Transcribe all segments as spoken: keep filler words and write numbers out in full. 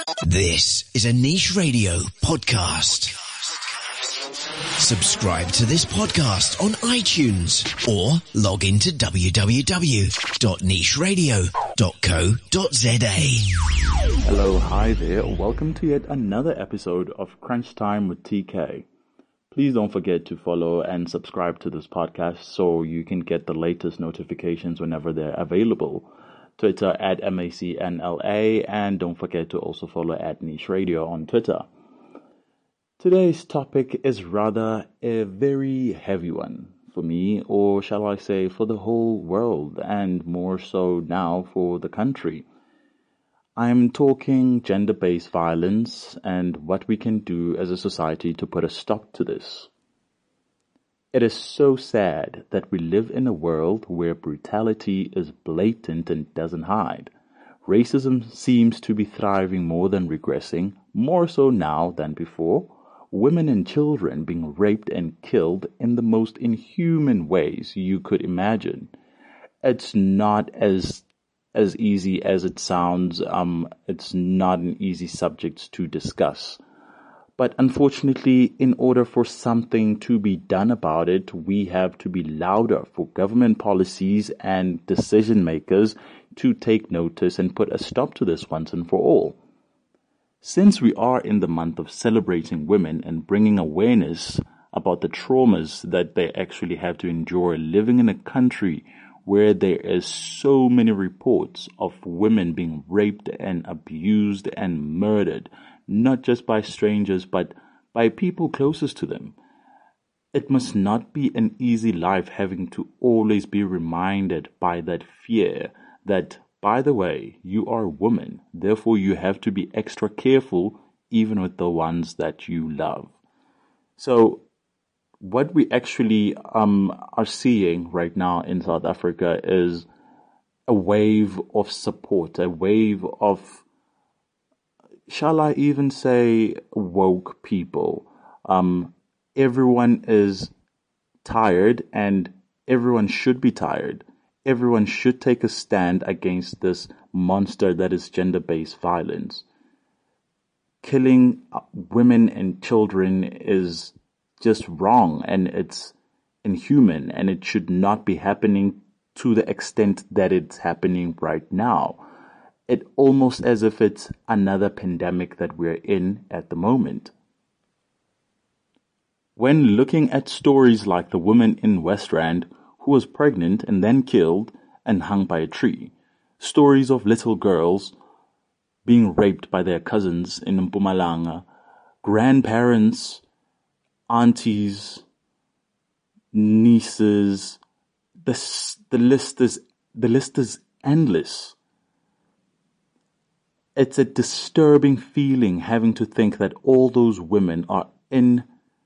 This is a Niche Radio podcast. Subscribe to this podcast on iTunes or log into w w w dot niche radio dot co dot z a. Hello, hi there. Welcome to yet another episode of Crunch Time with T K. Please don't forget to follow and subscribe to this podcast so you can get the latest notifications whenever they're available. Twitter at M A C N L A, and don't forget to also follow at Niche Radio on Twitter. Today's topic is rather a very heavy one for me, or shall I say for the whole world, and more so now for the country. I'm talking gender-based violence and what we can do as a society to put a stop to this. It is so sad that we live in a world where brutality is blatant and doesn't hide. Racism seems to be thriving more than regressing, more so now than before. Women and children being raped and killed in the most inhuman ways you could imagine. It's not as as easy as it sounds. Um, it's not an easy subject to discuss. But unfortunately, in order for something to be done about it, we have to be louder for government policies and decision makers to take notice and put a stop to this once and for all. Since we are in the month of celebrating women and bringing awareness about the traumas that they actually have to endure living in a country where there is so many reports of women being raped and abused and murdered, not just by strangers, but by people closest to them. It must not be an easy life having to always be reminded by that fear that, by the way, you are a woman, therefore you have to be extra careful even with the ones that you love. So, what we actually um, are seeing right now in South Africa is a wave of support, a wave of, shall I even say, woke people. Um, everyone is tired, and everyone should be tired. Everyone should take a stand against this monster that is gender-based violence. Killing women and children is just wrong, and it's inhuman, and it should not be happening to the extent that it's happening right now. It almost as if it's another pandemic that we're in at the moment. When looking at stories like the woman in West Rand who was pregnant and then killed and hung by a tree, stories of little girls being raped by their cousins in Mpumalanga, grandparents, aunties, nieces, the, the list is the list is endless. It's a disturbing feeling having to think that all those women are in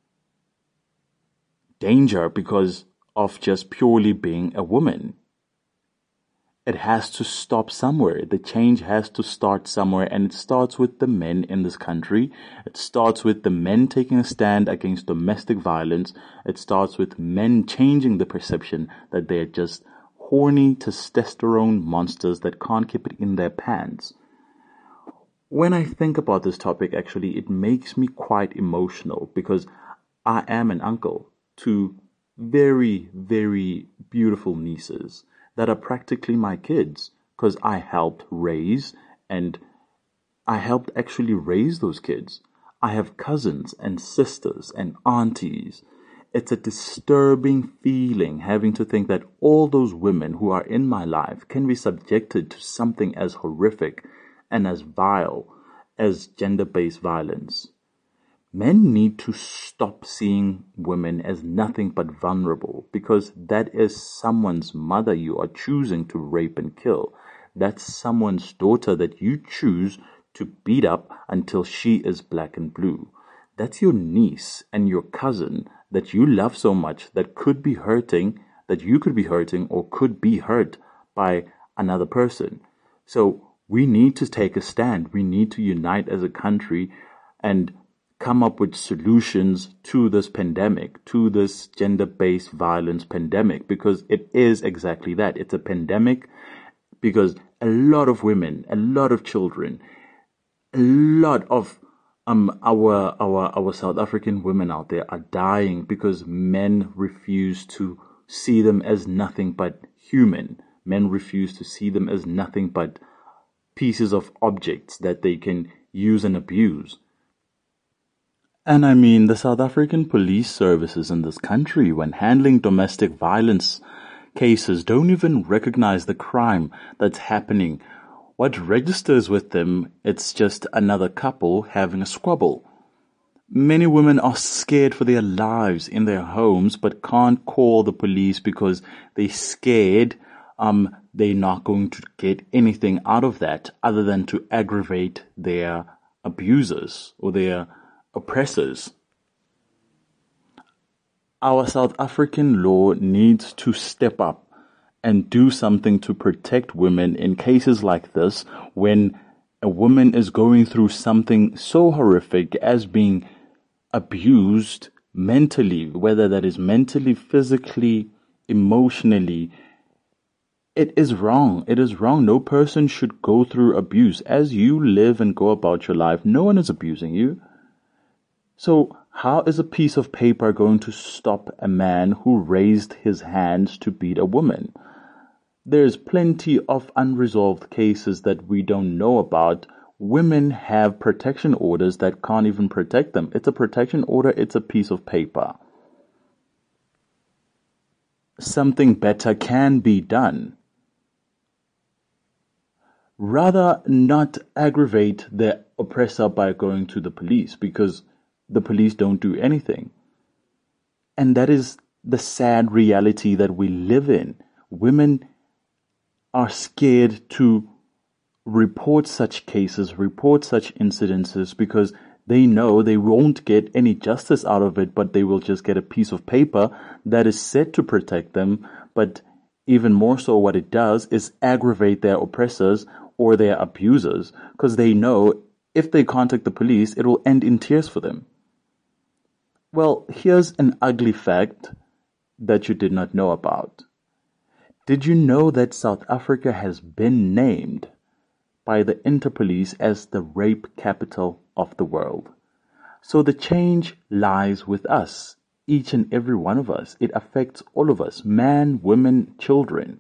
danger because of just purely being a woman. It has to stop somewhere. The change has to start somewhere, and it starts with the men in this country. It starts with the men taking a stand against domestic violence. It starts with men changing the perception that they're just horny testosterone monsters that can't keep it in their pants. When I think about this topic, actually, it makes me quite emotional because I am an uncle to very, very beautiful nieces that are practically my kids because I helped raise and I helped actually raise those kids. I have cousins and sisters and aunties. It's a disturbing feeling having to think that all those women who are in my life can be subjected to something as horrific and as vile as gender-based violence. Men need to stop seeing women as nothing but vulnerable, because that is someone's mother you are choosing to rape and kill. That's someone's daughter that you choose to beat up until she is black and blue. That's your niece and your cousin that you love so much that could be hurting, that you could be hurting or could be hurt by another person. So we need to take a stand. We need to unite as a country and come up with solutions to this pandemic, to this gender-based violence pandemic, because it is exactly that. It's a pandemic because a lot of women, a lot of children a lot of um our our our South African women out there are dying because men refuse to see them as nothing but human. Men refuse to see them as nothing but pieces of objects that they can use and abuse. And I mean, the South African police services in this country, when handling domestic violence cases, don't even recognize the crime that's happening. What registers with them, it's just another couple having a squabble. Many women are scared for their lives in their homes, but can't call the police because they're scared um, they're not going to get anything out of that other than to aggravate their abusers or their oppressors. Our South African law needs to step up and do something to protect women in cases like this, when a woman is going through something so horrific as being abused mentally, whether that is mentally, physically, emotionally. It is wrong. It is wrong. No person should go through abuse. As you live and go about your life, no one is abusing you. So how is a piece of paper going to stop a man who raised his hands to beat a woman? There's plenty of unresolved cases that we don't know about. Women have protection orders that can't even protect them. It's a protection order. It's a piece of paper. Something better can be done. Rather not aggravate the oppressor by going to the police, because the police don't do anything. And that is the sad reality that we live in. Women are scared to report such cases, report such incidences, because they know they won't get any justice out of it, but they will just get a piece of paper that is said to protect them. But even more so, what it does is aggravate their oppressors or their abusers, because they know if they contact the police, it will end in tears for them. Well, here's an ugly fact that you did not know about. Did you know that South Africa has been named by the Interpolice as the rape capital of the world? So the change lies with us, each and every one of us. It affects all of us, man, women, children.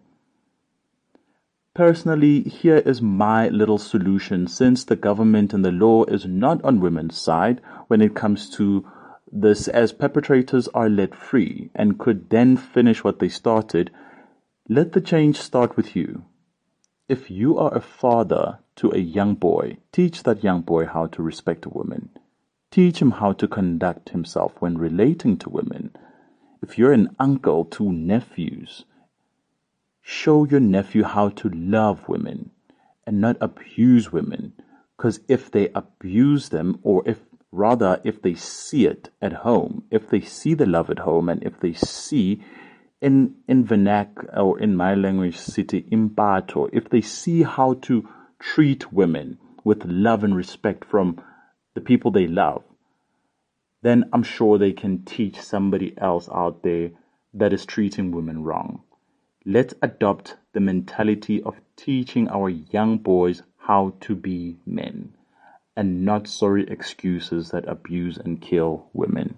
Personally, here is my little solution, since the government and the law is not on women's side when it comes to this, as perpetrators are let free and could then finish what they started. Let the change start with you. If you are a father to a young boy, teach that young boy how to respect a woman. Teach him how to conduct himself when relating to women. If you're an uncle to nephews, show your nephew how to love women and not abuse women. Because if they abuse them, or if rather if they see it at home, if they see the love at home, and if they see in in vernac or in my language city impato, if they see how to treat women with love and respect from the people they love, then I'm sure they can teach somebody else out there that is treating women wrong. Let's adopt the mentality of teaching our young boys how to be men, and not sorry excuses that abuse and kill women.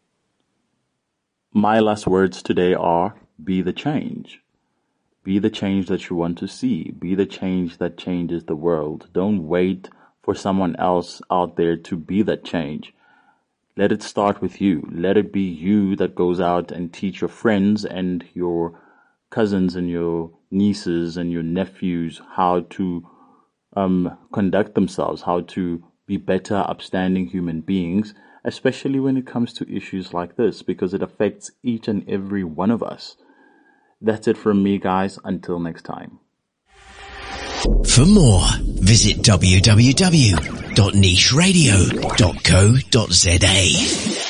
My last words today are, be the change. Be the change that you want to see. Be the change that changes the world. Don't wait for someone else out there to be that change. Let it start with you. Let it be you that goes out and teach your friends and your cousins and your nieces and your nephews how to um, conduct themselves, how to be better, upstanding human beings, especially when it comes to issues like this, because it affects each and every one of us. That's it from me, guys. Until next time. For more, visit w w w dot niche radio dot co dot z a.